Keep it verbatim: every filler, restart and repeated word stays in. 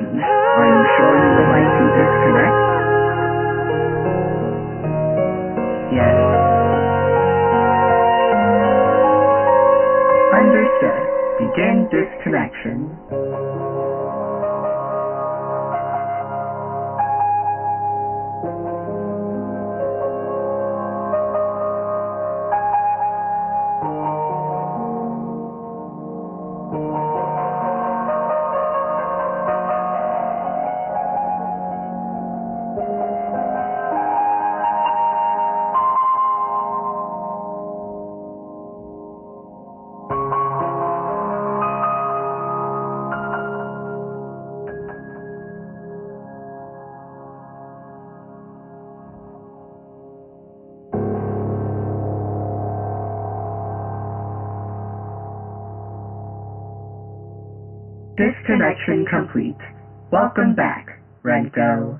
difficulties. Are you sure you would like to disconnect? Yes. Understood. Begin disconnection. Disconnection complete. Welcome back, Renko.